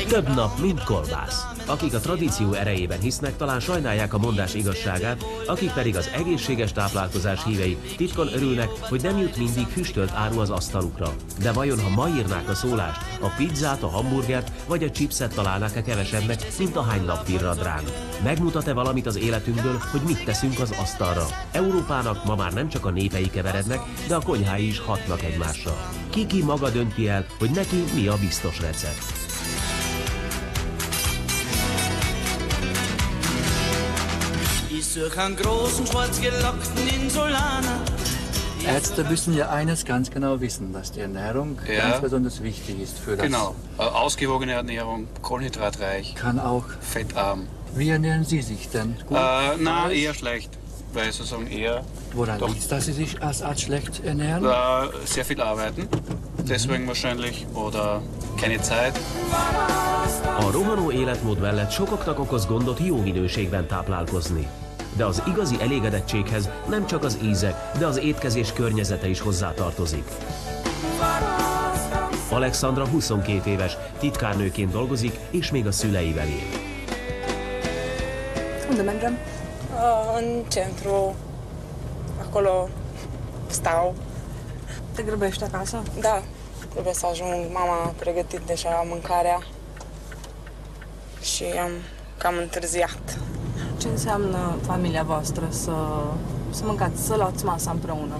Több nap, mint kolbász. Akik a tradíció erejében hisznek, talán sajnálják a mondás igazságát, akik pedig az egészséges táplálkozás hívei titkon örülnek, hogy nem jut mindig füstölt áru az asztalukra. De vajon, ha ma írnák a szólást, a pizzát, a hamburgert vagy a chipset találnák-e kevesebbnek, mint ahány lap virrad ránk? Megmutat-e valamit az életünkből, hogy mit teszünk az asztalra? Európának ma már nem csak a népei keverednek, de a konyhái is hatnak egymásra. Ki maga dönti el, hogy neki mi a biztos recept. Ärzte müssen ja eines ganz genau wissen, dass die Ernährung ganz besonders wichtig ist für das. Genau, ausgewogene Ernährung, kohlenhydratreich, kann auch fettarm. Wie ernähren Sie sich denn? Gut? Na, eher schlecht, weil sozusagen eher... Woran liegt es, dass Sie sich als Arzt schlecht ernähren? Sehr viel arbeiten, deswegen wahrscheinlich, oder keine Zeit. A rohanó életmód mellett sokaknak okoz gondot jó minőségben táplálkozni. De az igazi elégedettséghez nem csak az íze, de az étkezés környezete is hozzátartozik. Alexandra 22 éves, titkárnőként dolgozik, és még a szüleivel él. Unde mergem? În centru, acolo stau. Te grăbești acasă? Da, trebuie să ajung. Mama a pregătit deja mâncarea și am cam întârziat. Ce înseamnă familia voastră să mâncați, să luați masa împreună?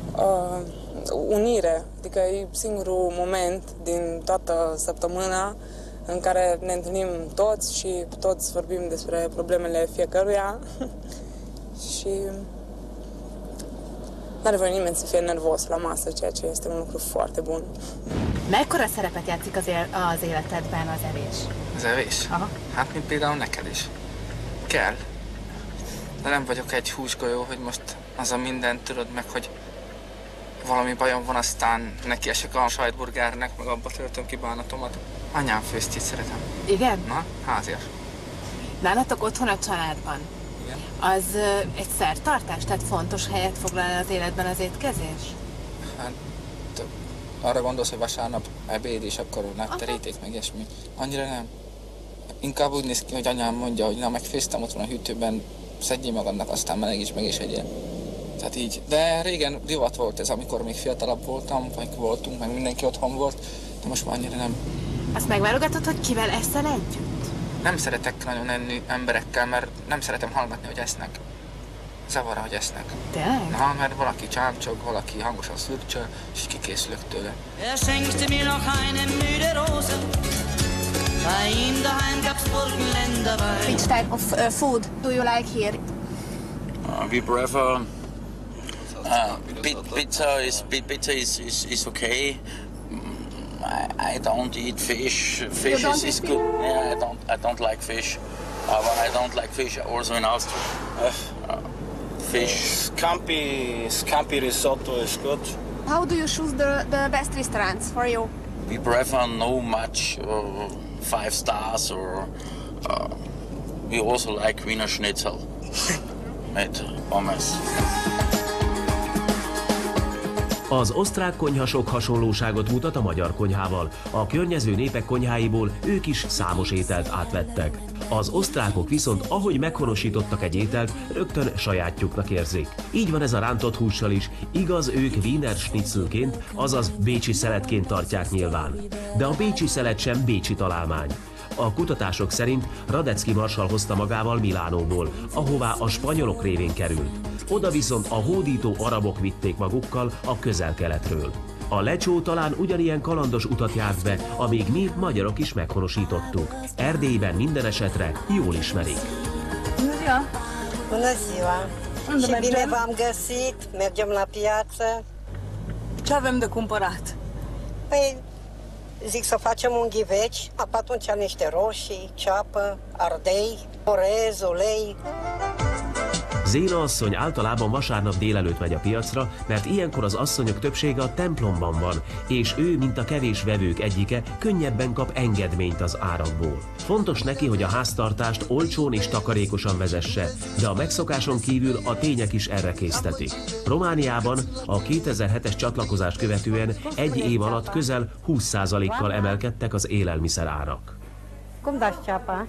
Unire, adică e singurul moment din toată săptămâna în care ne întâlnim toți și toți vorbim despre problemele fiecăruia și n-are voie nimeni să fie nervos la masă, ceea ce este un lucru foarte bun. Mekkora szerepet játszik az életedben az evés? Az evés? Aha. Hát, mint például neked is. Kell. De nem vagyok egy húsgolyó, hogy most az a mindent tudod meg, hogy valami bajom van, aztán neki esek a sajtburgernek, meg abba töltöm ki bánatomat. Anyám főztjét szeretem. Igen? Na, házias. Nálatok otthon a családban? Igen. Az egy szertartás? Tehát fontos helyet foglal az életben az étkezés? Hát, arra gondolsz, hogy vasárnap ebéd, és akkor nagy teríték, meg ilyesmi. Annyira nem. Inkább úgy néz ki, hogy anyám mondja, hogy na, megfőztem, ott van a hűtőben, szedjél magadnak, aztán melegíts meg és egyél. Tehát így. De régen divat volt ez, amikor még fiatalabb voltam, vagy voltunk, meg mindenki otthon volt, de most már annyira nem. Azt megválogatod, hogy kivel eszel együtt? Nem szeretek nagyon enni emberekkel, mert nem szeretem hallgatni, hogy esznek. Zavar, hogy esznek. Tényleg? Na, mert valaki csámcsog, valaki hangosan szürcsöl, és kikészülök tőle. Schenkte mir noch eine müde Rose. Bei ihm daheim gab's Burgenländer Wein. Which type of food do you like here? We prefer pizza is okay. I don't eat fish. Fish is good. Yeah, I don't like fish. But I don't like fish also in Austria. Fish. Scampi risotto is good. How do you choose the best restaurants for you? We prefer no much 5 stars or we also like Wiener Schnitzel with pommes. Az osztrák konyha sok hasonlóságot mutat a magyar konyhával. A környező népek konyháiból ők is számos ételt átvettek. Az osztrákok viszont, ahogy meghonosítottak egy ételt, rögtön sajátjuknak érzik. Így van ez a rántott hússal is, igaz, ők Wiener Schnitzelként, azaz bécsi szeletként tartják nyilván. De a bécsi szelet sem bécsi találmány. A kutatások szerint Radecki marsall hozta magával Milánóból, ahová a spanyolok révén került. Oda viszont a hódító arabok vitték magukkal a Közel-Keletről. A lecsó talán ugyanilyen kalandos utat járt be, amíg mi magyarok is meghonosítottuk. Erdélyben minden esetre jól ismerik. Bună ziua! Bună ziua! Și bine v-am găsit, mergem la piață. Ce avem de cumpărat? Păi, zic să facem un ghiveci, atunci niște roșii, ceapă, ardei, orez, ulei. Zéna asszony általában vasárnap délelőtt megy a piacra, mert ilyenkor az asszonyok többsége a templomban van, és ő, mint a kevés vevők egyike, könnyebben kap engedményt az árakból. Fontos neki, hogy a háztartást olcsón és takarékosan vezesse, de a megszokáson kívül a tények is erre késztetik. Romániában a 2007-es csatlakozást követően egy év alatt közel 20%-kal emelkedtek az élelmiszer árak. Cum dați ceapa?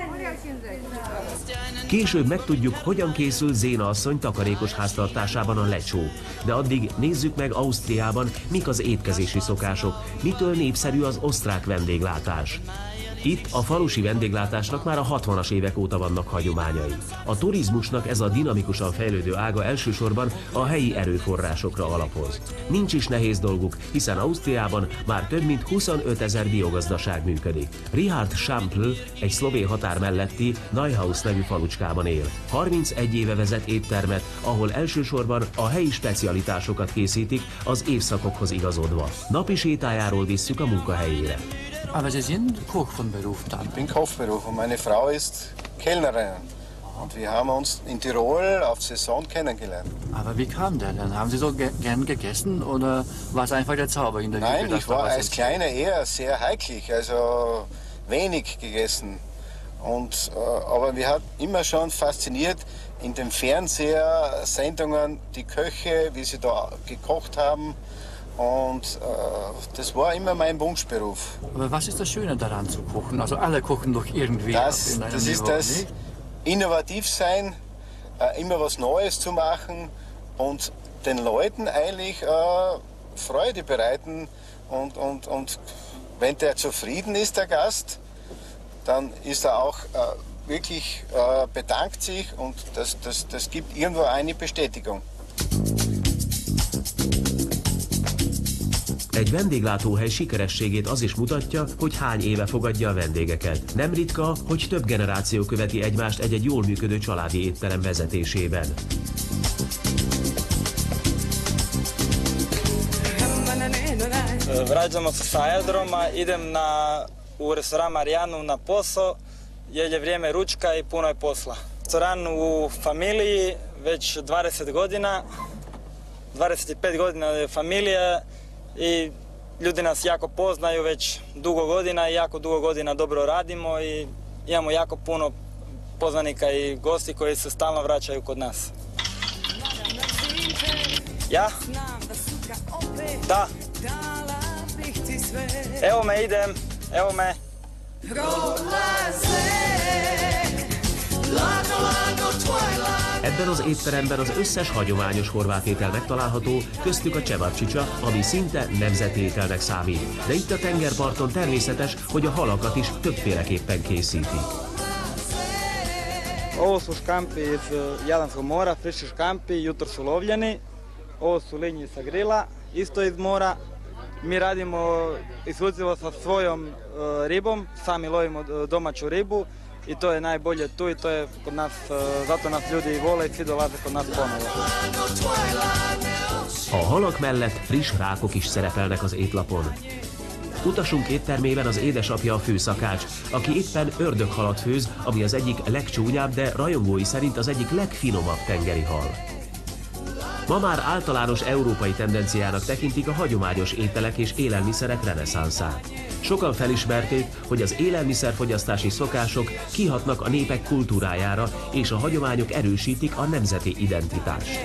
Később megtudjuk, hogyan készül Zéna asszony takarékos háztartásában a lecsó. De addig nézzük meg Ausztriában, mik az étkezési szokások, mitől népszerű az osztrák vendéglátás. Itt a falusi vendéglátásnak már a 60-as évek óta vannak hagyományai. A turizmusnak ez a dinamikusan fejlődő ága elsősorban a helyi erőforrásokra alapoz. Nincs is nehéz dolguk, hiszen Ausztriában már több mint 25 000 biogazdaság működik. Richard Schampl egy szlovén határ melletti Neuhaus nevű falucskában él. 31 éve vezet éttermet, ahol elsősorban a helyi specialitásokat készítik az évszakokhoz igazodva. Napi sétájáról visszük a munkahelyére. Aber Sie sind Koch von Beruf dann? Ich bin Kochberuf und meine Frau ist Kellnerin. Und wir haben uns in Tirol auf Saison kennengelernt. Aber wie kam der denn? Haben Sie so gern gegessen oder war es einfach der Zauber in der Küche? Nein, ich war als Kleiner eher sehr heiklig, also wenig gegessen. Aber mir hat immer schon fasziniert in den Fernsehsendungen die Köche, wie sie da gekocht haben. Und das war immer mein Wunschberuf. Aber was ist das Schöne daran zu kochen? Also alle kochen doch irgendwie. Das ist das Innovativsein, immer was Neues zu machen und den Leuten eigentlich Freude bereiten. Und wenn der zufrieden ist, der Gast, dann ist er auch wirklich bedankt sich und das gibt irgendwo eine Bestätigung. Egy vendéglátóhely sikerességét az is mutatja, hogy hány éve fogadja a vendégeket. Nem ritka, hogy több generáció követi egymást egy-egy jól működő családi étterem vezetésében. Vraćamo se sa aerodroma, idem u restoran Marijanu na posao, jer je vrijeme ručka i puno je posla. Restoran u familiji već 20 godina, 25 godina je familija i ljudi nas jako poznaju već dugo godina i jako dugo godina dobro radimo i imamo jako puno poznanika i gosti koji se stalno vraćaju kod nas. Ja? Da. Evo me, idem. Evo me. Ebben az étteremben az összes hagyományos horvát étel megtalálható, köztük a cevapcsica, ami szinte nemzeti ételnek számít. De itt a tengerparton természetes, hogy a halakat is többféleképpen készítik. Ovo su škampi iz Jadranskog mora, friški škampi, jutro su lovljeni. Ovo su linji sa grila, isto iz mora. Mi radimo isključivo sa svojom ribom, sami lovimo domaću ribu i to je najbolje tu i to je kod nas, zato nas ljudi vole i svi dolaze kod nas ponovo. A halak mellett friss rákok is szerepelnek az étlapon. Utasunk éttermében az édesapja a főszakács, aki éppen ördöghalat főz, ami az egyik legcsúnyább, de rajongói szerint az egyik legfinomabb tengeri hal. Ma már általános európai tendenciának tekintik a hagyományos ételek és élelmiszerek reneszánszát. Sokan felismerték, hogy az élelmiszerfogyasztási szokások kihatnak a népek kultúrájára, és a hagyományok erősítik a nemzeti identitást.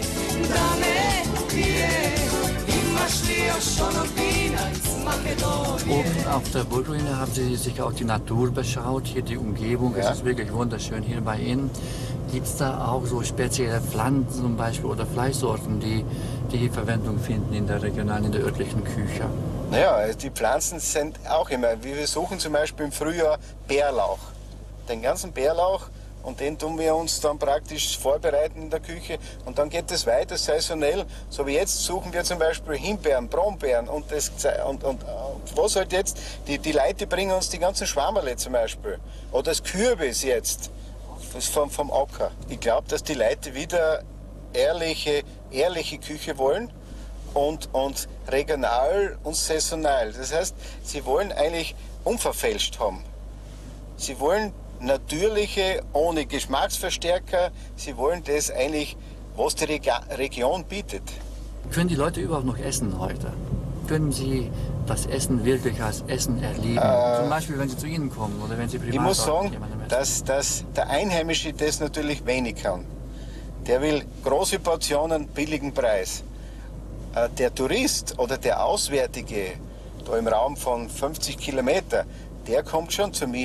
Oben auf der Burgruine haben Sie sich auch die Natur beschaut, hier die Umgebung, es ist wirklich wunderschön hier bei Ihnen. Gibt es da auch so spezielle Pflanzen zum Beispiel oder Fleischsorten, die hier Verwendung finden in der regionalen, in der örtlichen Küche? Naja, die Pflanzen sind auch immer, wir suchen zum Beispiel im Frühjahr Bärlauch. Den ganzen Bärlauch und den tun wir uns dann praktisch vorbereiten in der Küche und dann geht es weiter saisonell. So wie jetzt suchen wir zum Beispiel Himbeeren, Brombeeren und was halt jetzt, die Leute bringen uns die ganzen Schwammerle zum Beispiel oder das Kürbis jetzt. Das ist vom Acker. Ich glaube, dass die Leute wieder ehrliche Küche wollen und regional und saisonal. Das heißt, sie wollen eigentlich unverfälscht haben. Sie wollen natürliche, ohne Geschmacksverstärker. Sie wollen das eigentlich, was die Region bietet. Können die Leute überhaupt noch essen heute? Können Sie das Essen wirklich als Essen erleben? Zum Beispiel, wenn Sie zu Ihnen kommen oder wenn Sie privat. Ich muss sagen, dass der Einheimische das natürlich wenig kann. Der will große Portionen, billigen Preis. Der Tourist oder der Auswärtige, da im Raum von 50 Kilometer, der kommt schon zu mir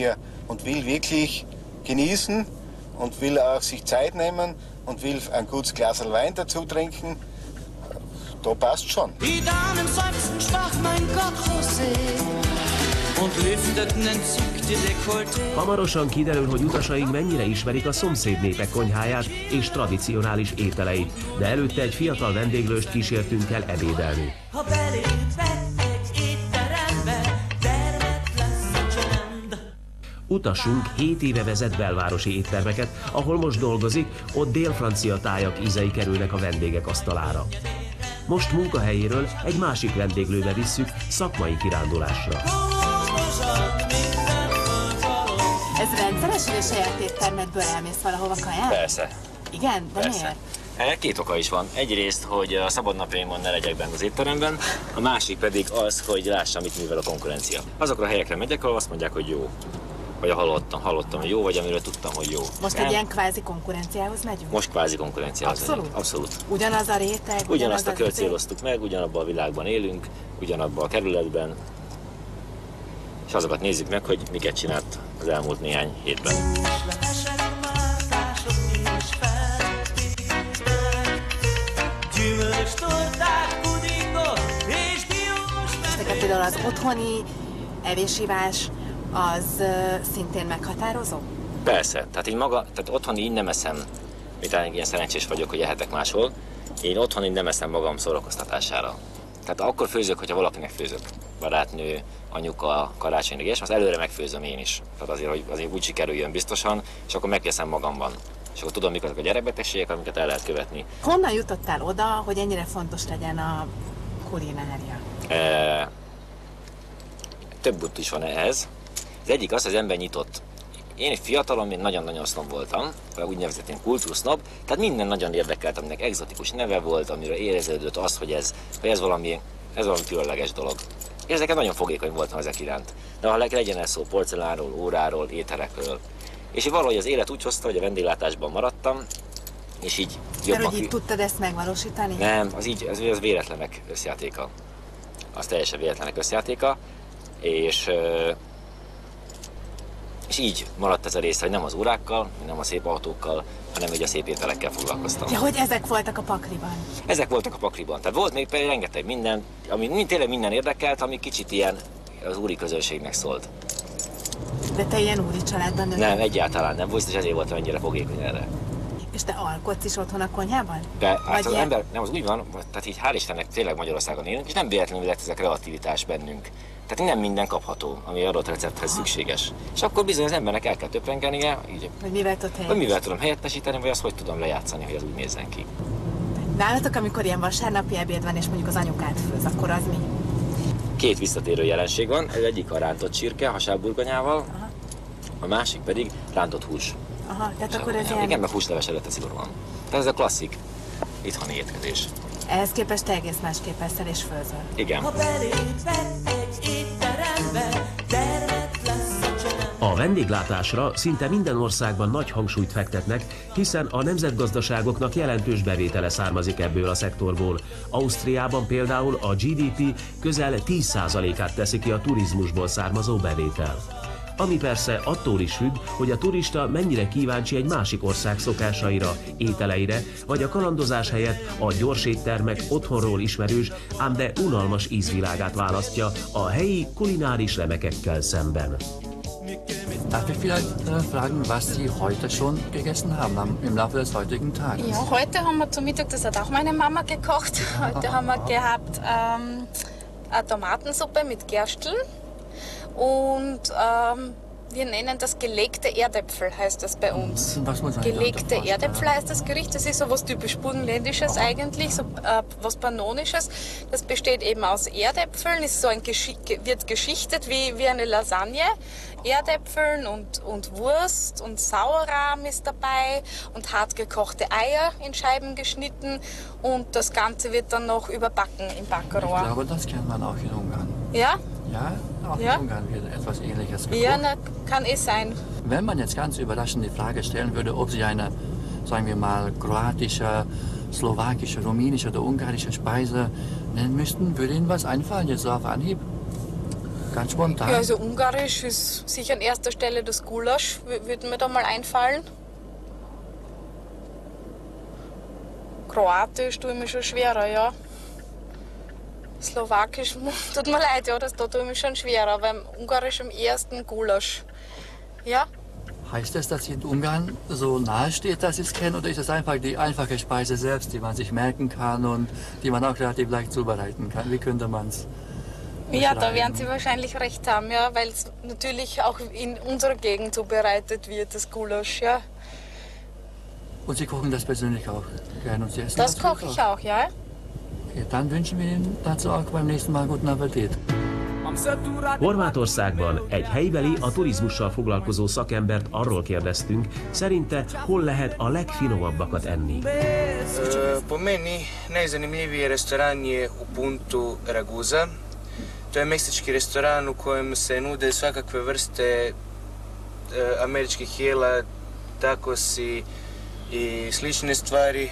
und will wirklich genießen und will auch sich Zeit nehmen und will ein gutes Glas Wein dazu trinken, da passt schon. Die Damen seufzten schwach, mein Gott, José, und lüfteten entzückte Dekolleté. Hamarosan kiderül, hogy utasaink mennyire ismerik a szomszéd népek konyháját és tradicionális ételeit, de előtte egy fiatal vendéglőst kísértünk el ebédelni. Ha belépett egy étterembe, termett lesz a csend. Utasunk 7 éve vezet belvárosi éttermeket, ahol most dolgozik, ott dél-francia tájak ízei kerülnek a vendégek asztalára. Most munkahelyéről egy másik vendéglőbe visszük szakmai kirándulásra. Ez rendszeres, hogy a saját éttermedből elmész valahova kaján? Persze. Igen? De Persze. miért? Két oka is van. Egyrészt, hogy a szabadnapjaimon ne legyek benne az étteremben, a másik pedig az, hogy lássam, mit művel a konkurencia. Azokra a helyekre megyek, ahol azt mondják, hogy jó. Vagy hallottam, hogy jó, vagy amiről tudtam, hogy jó. Most egy ilyen kvázi konkurenciához megyünk? Most kvázi konkurenciához Abszolút? megyünk. Abszolút. Ugyanaz a réteg? Ugyanazt a kört céloztuk meg, ugyanabban a világban élünk, ugyanabban a kerületben, és azokat nézzük meg, hogy miket csinált az elmúlt néhány hétben. Például az otthoni evésivás az szintén meghatározó? Persze, tehát otthon így nem eszem, miután ilyen szerencsés vagyok, hogy ehetek máshol, én otthon így nem eszem magam szórakoztatására. Tehát akkor főzök, hogyha valakinek főzök. Barátnő, anyuka, karácsonyra, és azt előre megfőzöm én is. Tehát azért, hogy azért úgy sikerüljön biztosan, és akkor megkészem magamban. És akkor tudom, mik azok a gyerekbetegségek, amiket el lehet követni. Honnan jutottál oda, hogy ennyire fontos legyen a kulinária? Több út is van ehhez. Az egyik az, hogy az ember nyitott. Én fiatalon még nagyon-nagyon sznob voltam, úgynevezett ilyen kultúrsznob, tehát minden nagyon érdekelt, aminek egzotikus neve volt, amire éreződött az, hogy ez valami különleges dolog. És ezeket nagyon fogékony voltam ezek iránt. De ha legyen ez szó porcelánról, óráról, ételekről. És valahogy az élet úgy hozta, hogy a vendéglátásban maradtam, és így jobban... Mert hogy így tudtad ezt megvalósítani? Nem, az véletlenek összjátéka. Az teljesen véletlenek összjátéka, és így maradt ez a rész, hogy nem az órákkal, nem a szép autókkal, hanem ugye a szép ételekkel foglalkoztam. Ja, hogy ezek voltak a pakliban? Ezek voltak a pakliban. Tehát volt még rengeteg minden, ami tényleg minden érdekelt, ami kicsit ilyen az úri közönségnek szólt. De te ilyen úri családban nőttél? Nem, egyáltalán nem. És ezért voltam ennyire fogékony erre. És te alkotsz is otthon a konyhában? De hát az ember, nem, az úgy van, tehát így hál' Istennek tényleg Magyarországon élünk, és nem véletlenül lett ez a kreativitás bennünk. Tehát nem minden kapható, ami adott recepthez szükséges. És akkor bizony az embernek el kell töprengenie, így, hogy mivel tudom helyettesíteni, vagy azt hogy tudom lejátszani, hogy az úgy nézzen ki. Nálatok, amikor ilyen vasárnapi ebéd van, és mondjuk az anyukát főz, akkor az mi? Két visszatérő jelenség van, ez egyik a rántott csirke hasábburgonyával, a másik pedig rántott hús. Aha, tehát akkor ez ilyen... Igen, meg húsleves előtte szigorúan. Tehát ez a klasszik itthoni étkezés. Ehhez képest te egész másképp eszel és főzöl. Igen. A vendéglátásra szinte minden országban nagy hangsúlyt fektetnek, hiszen a nemzetgazdaságoknak jelentős bevétele származik ebből a szektorból. Ausztriában például a GDP közel 10%-át teszi ki a turizmusból származó bevétel. Ami persze attól is függ, hogy a turista mennyire kíváncsi egy másik ország szokásaira, ételeire, vagy a kalandozás helyett a gyors éttermek otthonról ismerős, ám de unalmas ízvilágát választja a helyi kulináris remekekkel szemben. Darf ich vielleicht fragen, was Sie heute schon gegessen haben im Laufe des heutigen Tages? Ja, heute haben wir zum Mittag, das hat auch meine Mama gekocht. Heute haben wir gehabt eine Tomatensuppe mit Gerstl und wir nennen das gelegte Erdäpfel, heißt das bei uns. Was muss man gelegte Erdäpfel heißt das Gericht. Das ist so was typisch Burgenländisches eigentlich, so was Pannonisches. Das besteht eben aus Erdäpfeln, ist so wird geschichtet wie eine Lasagne. Erdäpfeln und Wurst und Sauerrahm ist dabei und hart gekochte Eier in Scheiben geschnitten und das Ganze wird dann noch überbacken im Backerrohr. Ich glaube, das kennt man auch in Ungarn. Ja? Ja, auch in Ungarn wird etwas Ähnliches gekocht. Ja, na, kann sein. Wenn man jetzt ganz überraschend die Frage stellen würde, ob Sie eine, sagen wir mal, kroatische, slowakische, rumänische oder ungarische Speise nennen müssten, würde Ihnen was einfallen jetzt so auf Anhieb? Ganz spontan. Ja, also Ungarisch ist sicher an erster Stelle das Gulasch, würde mir da mal einfallen. Kroatisch tue ich mir schon schwerer, ja. Slowakisch, tut mir leid, ja, das tue ich mir schon schwerer, aber im Ungarisch am ersten Gulasch. Ja? Heißt das, dass in Ungarn so nahe steht, dass Sie es kennen, oder ist das einfach die einfache Speise selbst, die man sich merken kann und die man auch relativ leicht zubereiten kann? Wie könnte man es? Ja, da werden Sie wahrscheinlich recht haben, ja, weil es natürlich auch in unserer Gegend zubereitet wird, das Gulasch, ja. Und Sie kochen das persönlich auch gerne und Sie essen das koche ich auch, ja. Okay, dann wünschen wir Ihnen dazu auch beim nächsten Mal guten Appetit. Horvátországban egy helybeli, a turizmussal foglalkozó szakembert arról kérdeztünk, szerinte hol lehet a legfinomabbakat enni. Po meni najzanimljiviji restoran je u Puntu Raguza. To je meksički restoran u kojem se nude svakakve vrste američkih jela, takosi i slične stvari.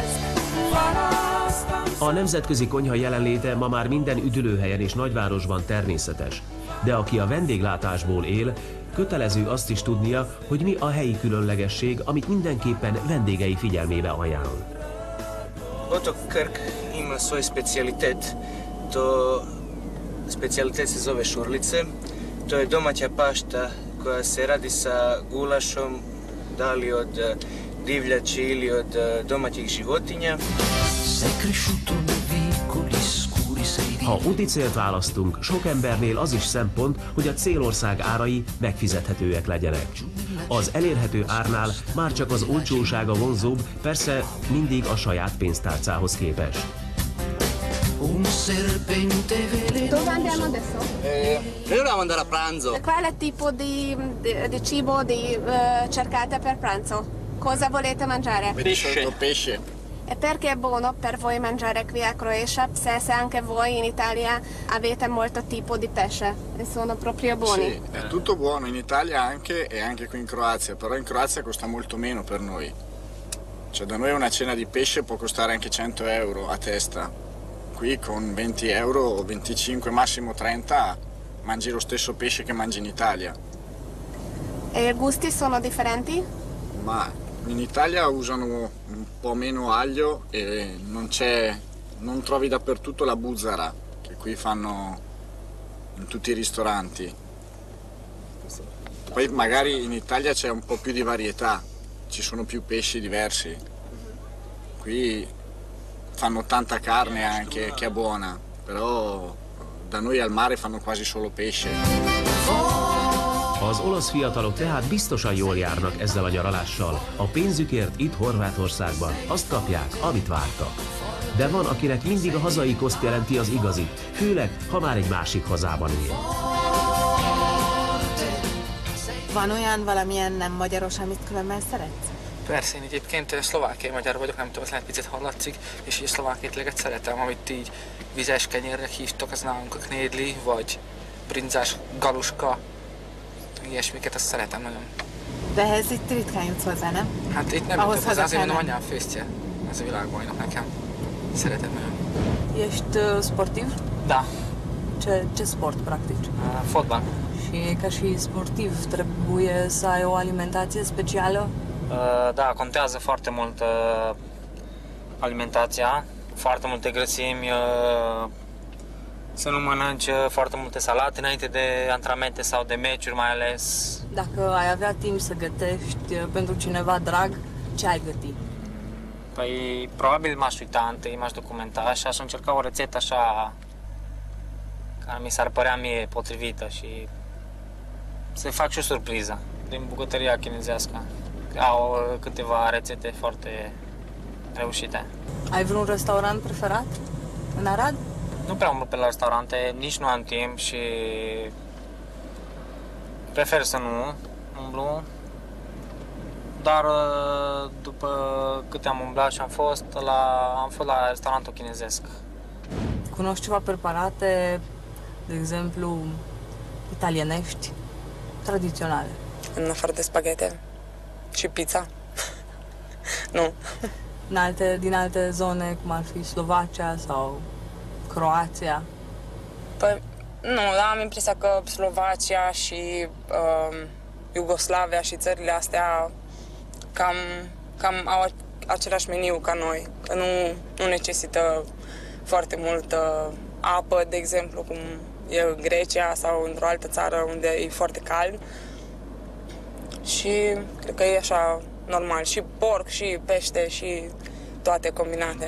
A nemzetközi konyha jelenléte ma már minden üdülőhelyen és nagyvárosban természetes. De aki a vendéglátásból él, kötelező azt is tudnia, hogy mi a helyi különlegesség, amit mindenképpen vendégei figyelmébe ajánl. Otok Krk ima svoj specijalitet. To specijalitet se zove šurlice. To je domaća pašta koja se radi sa gulašom, da li od divljači ili od domaćih životinja. Ha úti célt választunk, sok embernél az is szempont, hogy a célország árai megfizethetőek legyenek. Az elérhető árnál már csak az olcsósága vonzóbb, persze mindig a saját pénztárcához képest. Dove andiamo adesso? Noi dobbiamo andare a pranzo. Quale tipo di cibo cercate per pranzo? Cosa volete mangiare? Pesce. E perché è buono per voi mangiare qui a Croatia se anche voi in Italia avete molto tipo di pesce e sono proprio buoni? Sì, è tutto buono in Italia anche e anche qui in Croazia, però in Croazia costa molto meno per noi. Cioè da noi una cena di pesce può costare anche 100 euro a testa. Qui con 20 euro o 25, massimo 30 mangi lo stesso pesce che mangi in Italia. E i gusti sono differenti? Ma in Italia usano un po' meno aglio e non trovi dappertutto la buzzara, che qui fanno in tutti i ristoranti. Poi magari in Italia c'è un po' più di varietà, ci sono più pesci diversi. Qui fanno tanta carne anche, che è buona, però da noi al mare fanno quasi solo pesce. Az olasz fiatalok tehát biztosan jól járnak ezzel a nyaralással. A pénzükért itt Horvátországban azt kapják, amit vártak. De van, akinek mindig a hazai koszt jelenti az igazit, főleg, ha már egy másik hazában él. Van olyan valamilyen nem magyaros, amit különben szeretsz? Persze, én egyébként szlovákiai magyar vagyok, nem tudom, lehet picit hallatszik, és így szlovák étleget szeretem, amit így vizes kenyérnek hívtok, az nálunk a knédli, vagy brinzás galuska, ilyesmiket, azt szeretem nagyon. De ehhez itt ritkán jutsz hozzá, nem? Hát itt nem jutok hozzá, azért mondom, anyám főztje, ez a világbajnok nekem. Szeretem nagyon. Ești sportiv? Da. Ce sport practici? Fotbal. Și ca și sportiv trebuie să ai o alimentație specială? Da, contează foarte mult alimentația, foarte multe grăsimi, să nu mănânci foarte multe salate înainte de antrenamente sau de meciuri mai ales. Dacă ai avea timp să gătești pentru cineva drag, ce ai găti? Păi, probabil m-aș uita întâi, m-aș documenta și aș încerca o rețetă așa care mi s-ar părea mie potrivită și să-i fac și o surpriză din bucătăria chinezească. Au câteva rețete foarte reușite. Ai vreun restaurant preferat în Arad? Nu prea umblu pe la restaurante, nici nu am timp și prefer să nu umblu. Dar după câte am umblat și am fost la restaurantul chinezesc. Cunoști ceva preparate, de exemplu, italienești, tradiționale? În afară de spaghete și pizza. Nu. Din alte zone, cum ar fi Slovacia sau Croația? Păi, Nu, dar am impresia că Slovacia și Iugoslavia și țările astea cam au același meniu ca noi, că nu necesită foarte multă apă, de exemplu, cum e în Grecia sau într-o altă țară unde e foarte cald. Și cred că e așa normal, și porc, și pește, și toate combinate.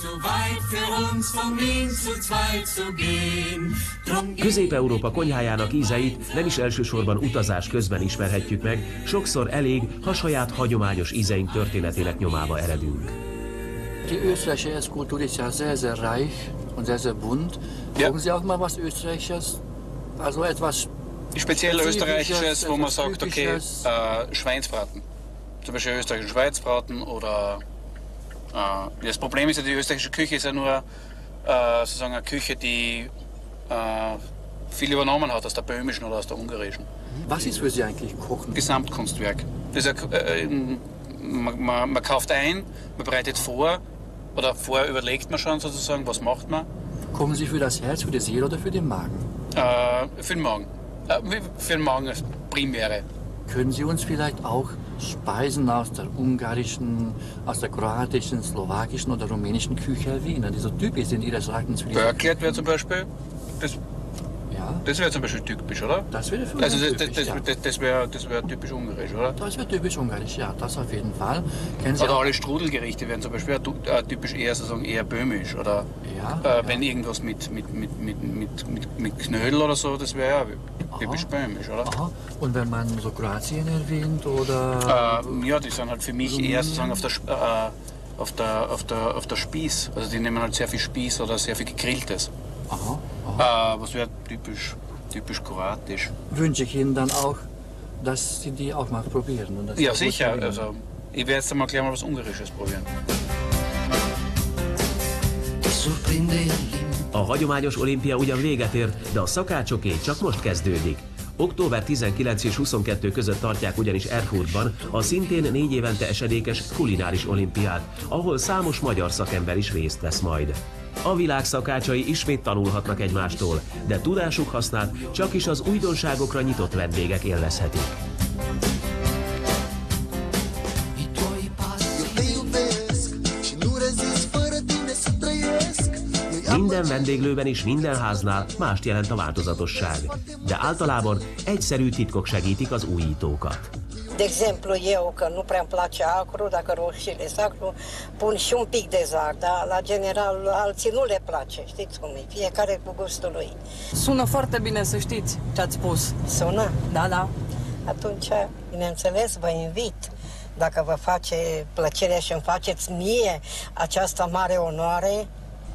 Közép-Európa konyhájának ízeit nem is elsősorban utazás közben ismerhetjük meg, sokszor elég, ha saját hagyományos ízeink történetének nyomába eredünk. Die österreichische Esskultur ist ja sehr, sehr reich und sehr, sehr bunt. Brauchen Sie auch mal was Österreichisches? Also etwas Speziell Österreichisches, wo man sagt, okay, Schweinsbraten. Zum Beispiel österreichischen Schweinsbraten oder... das Problem ist ja, die österreichische Küche ist ja nur sozusagen eine Küche, die viel übernommen hat aus der böhmischen oder aus der ungarischen. Was ist für Sie eigentlich Kochen? Gesamtkunstwerk. Das ist man kauft ein, man bereitet vor oder vorher überlegt man schon sozusagen, was macht man. Kochen Sie für das Herz, für die Seele oder für den Magen? Für den Magen. Für den Magen als Primäre. Können Sie uns vielleicht auch Speisen aus der ungarischen, aus der kroatischen, slowakischen oder rumänischen Küche erwähnen, die so typisch sind Ihres Erachtens für die... Börklet wäre zum Beispiel, das wäre zum Beispiel typisch, oder? Das wäre für also typisch, das wäre typisch ungarisch, oder? Das wäre typisch ungarisch, ja, das auf jeden Fall. Oder alle Strudelgerichte wären zum Beispiel typisch eher sozusagen eher böhmisch, oder? Wenn irgendwas mit Knödel oder so, das wäre ja typisch böhmisch, oder? Aha. Und wenn man so Kroatien erwähnt, oder? Ja, die sind halt für mich eher sozusagen auf der Spieß. Also die nehmen halt sehr viel Spieß oder sehr viel Gegrilltes. Aha. Was wäre typisch kroatisch. Wünsche ich Ihnen dann auch, dass Sie die auch mal probieren. Und das ja, sicher. Also, ich werde jetzt mal gleich mal was Ungarisches probieren. A hagyományos olimpia ugyan véget ért, de a szakácsoké csak most kezdődik. Október 19 és 22 között tartják ugyanis Erfurtban a szintén 4 évente esedékes kulináris olimpiát, ahol számos magyar szakember is részt vesz majd. A világ szakácsai ismét tanulhatnak egymástól, de tudásuk hasznát csak is az újdonságokra nyitott vendégek élvezhetik. Minden vendéglőben és minden háznál mást jelent a változatosság, de általában egyszerű titkok segítik az újítókat. De exemplu, eu, că nu prea-mi place acru, dacă roșiile sunt acru, pun și un pic de zahăr, dar la general alții nu le place, știți cum e, fiecare cu gustul lui. Sună foarte bine, să știți ce ați spus. Sună? Da, da. Atunci, bineînțeles, vă invit, dacă vă face plăcere și îmi faceți mie această mare onoare.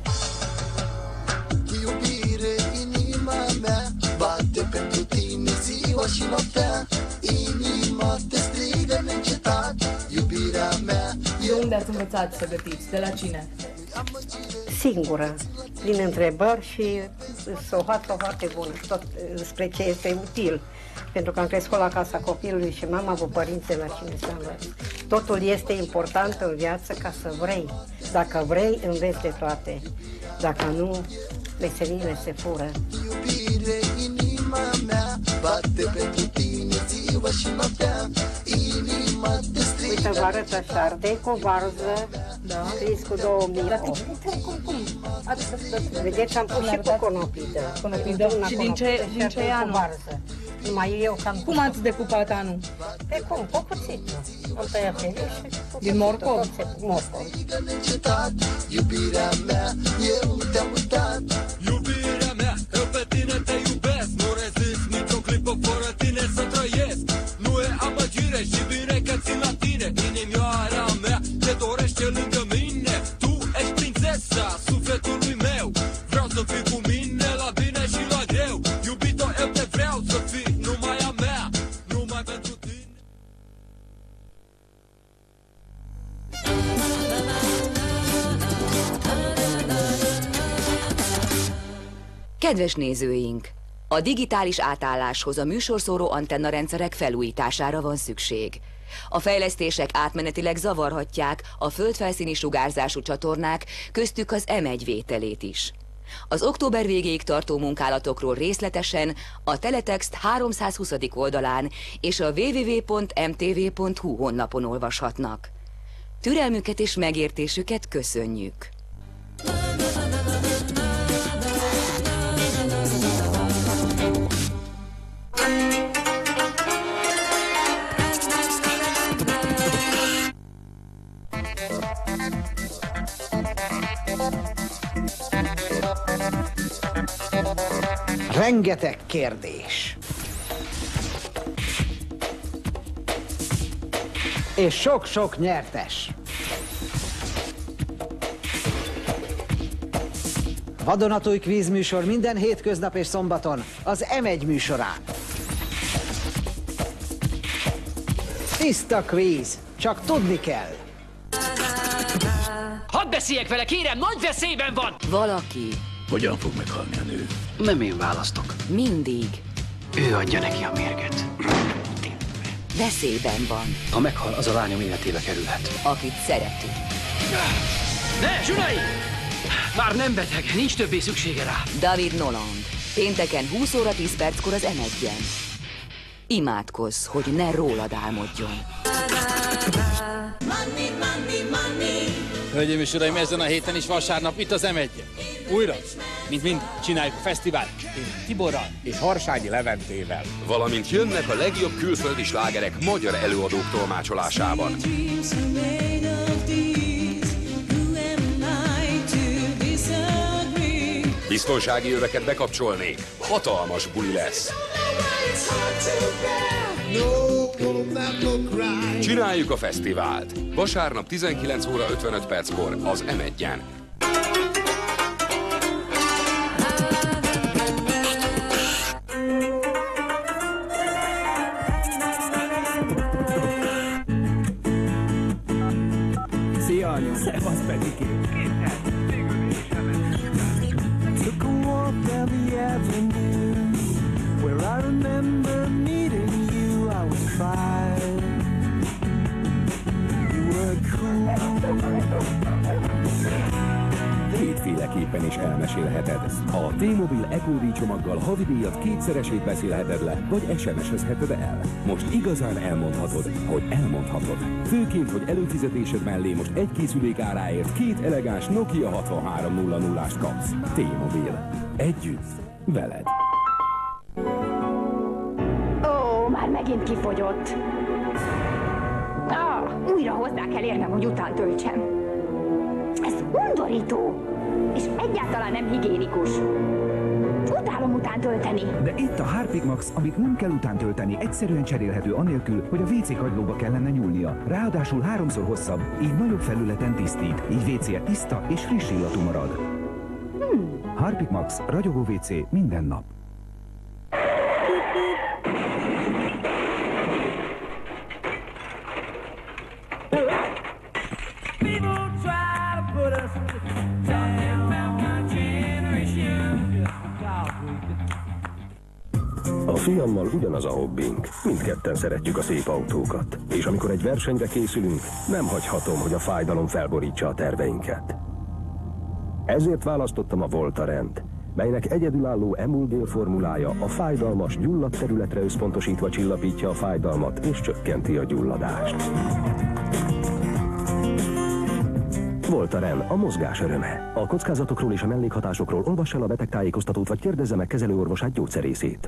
Iubire, inima mea bate pentru tine ziua și noaptea. Inima te strigă neîncetat, iubirea mea. De unde ați învățat să gătiți? De la cine? Singură, prin întrebări și sohață foarte bună, tot spre ce este util. Pentru că am crescut la casa copilului și n-am avut părinții la cine să învăț. Totul este important în viață ca să vrei. Dacă vrei, înveți de toate. Dacă nu, meseriile se fură. Iubire, inima mea bate pentru tine ziua și noaptea. Inima te strigă. Uite, vă arăt așa, ardei cu varză, scris cu 2008. Vedeți, am pus și cu conopidă. Conopidă? Și din ce an? Numai eu cam... Cum ați decupat anul? Pe cum? Pe cuțit. Am tăiat pe și... Din morcov? Morcov. Iubirea mea, eu te-am uitat. Iubirea mea, eu pe tine te iubesc. Nu rezist nicio clipă fără tine să trăiesc. Nu e amăgire și bine că țin la tine. Inimioara mea te dorește lângă mine. Tu ești prințesa sufletului meu. Vreau să fii cu mine la bine și la greu. Iubito, eu te vreau să fii numai a mea. Numai pentru tine. Kedves nézőink! A digitális átálláshoz a műsorszóró antennarendszerek felújítására van szükség. A fejlesztések átmenetileg zavarhatják a földfelszíni sugárzású csatornák, köztük az M1 vételét is. Az október végéig tartó munkálatokról részletesen a Teletext 320. oldalán és a www.mtv.hu honlapon olvashatnak. Türelmüket és megértésüket köszönjük! Rengeteg kérdés. És sok-sok nyertes. Vadonatúj kvízműsor minden hétköznap és szombaton az M1 műsorán. Tiszta kvíz, csak tudni kell. Hadd beszéljek vele, kérem, nagy veszélyben van! Valaki. Hogyan fog meghalni a nő? Nem én választok. Mindig. Ő adja neki a mérget. Veszélyben van. Ha meghal, az a lányom életébe kerülhet. Akit szeretünk. Ne, Zsunai! Már nem beteg, nincs többé szüksége rá. David Noland. Pénteken 20 óra 10 perckor az M1-en. Imádkozz, hogy ne rólad álmodjon. Hölgyeim és uraim, ezen a héten is vasárnap itt az M1-en. Újra, mint mindig, csináljuk a fesztivált. Tiborral és Harsányi Leventével. Valamint jönnek a legjobb külföldi slágerek magyar előadók tolmácsolásában. Biztonsági öveket bekapcsolnék. Hatalmas buli lesz. Csináljuk a fesztivált. Vasárnap 19 óra 55 perckor az M1-en. Szia, anyu! Szevasz, Pedikém! Took a walk down the avenue where I remember meeting you. I was 5. You were cool. Kétféleképpen is elmesélheted. A T-Mobile EcoDi csomaggal havidíjat kétszeresét beszélheted le, vagy SMS-ezheted el. Most igazán elmondhatod, hogy elmondhatod. Főként, hogy előfizetésed mellé most egy készülék áráért 2 elegáns Nokia 6300-ást kapsz. T-Mobile. Együtt. Veled. Ó, már megint kifogyott. Újra hozzá kell érnem, hogy után töltsem. Ez undorító, és egyáltalán nem higiénikus. Utálom után tölteni. De itt a Harpic Max, amit nem kell után tölteni, egyszerűen cserélhető anélkül, hogy a WC kagylóba kellene nyúlnia. Ráadásul 3-szor hosszabb, így nagyobb felületen tisztít, így WC-je tiszta és friss illatú marad. Harpic Max, ragyogó WC minden nap. A fiammal ugyanaz a hobbink. Mindketten szeretjük a szép autókat. És amikor egy versenyre készülünk, nem hagyhatom, hogy a fájdalom felborítsa a terveinket. Ezért választottam a Voltarent, melynek egyedülálló emulgél formulája a fájdalmas, gyulladt területre összpontosítva csillapítja a fájdalmat és csökkenti a gyulladást. Voltaren, a mozgás öröme. A kockázatokról és a mellékhatásokról olvass el a betegtájékoztatót, vagy kérdezze meg kezelőorvosát, gyógyszerészét.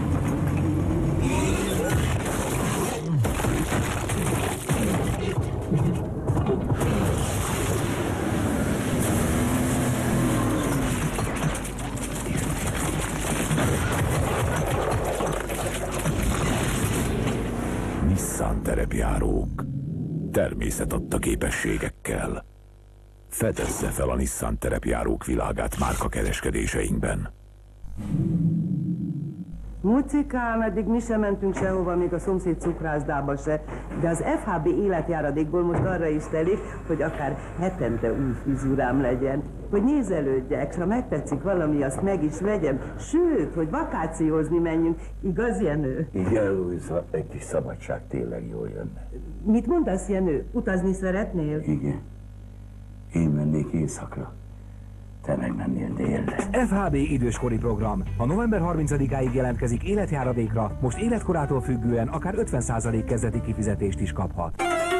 Nissan terepjárók. Természet adta képességekkel. Fedezze fel a Nissan terepjárók világát márkakereskedéseinkben. Mucikám, eddig mi sem mentünk sehova, még a szomszéd cukrászdába se, de az FHB életjáradékból most arra is telik, hogy akár hetente új frizurám legyen. Hogy nézelődjek, s ha megtetszik valami, azt meg is vegyem. Sőt, hogy vakációzni menjünk. Igaz, Jenő? Igen, Luisa, egy kis szabadság tényleg jól jönne. Mit mondasz, Jenő? Utazni szeretnél? Igen. Én mennék éjszakra. te meg mennél délre. FHB időskori program. Ha november 30-áig jelentkezik életjáradékra, most életkorától függően akár 50% kezdeti kifizetést is kaphat.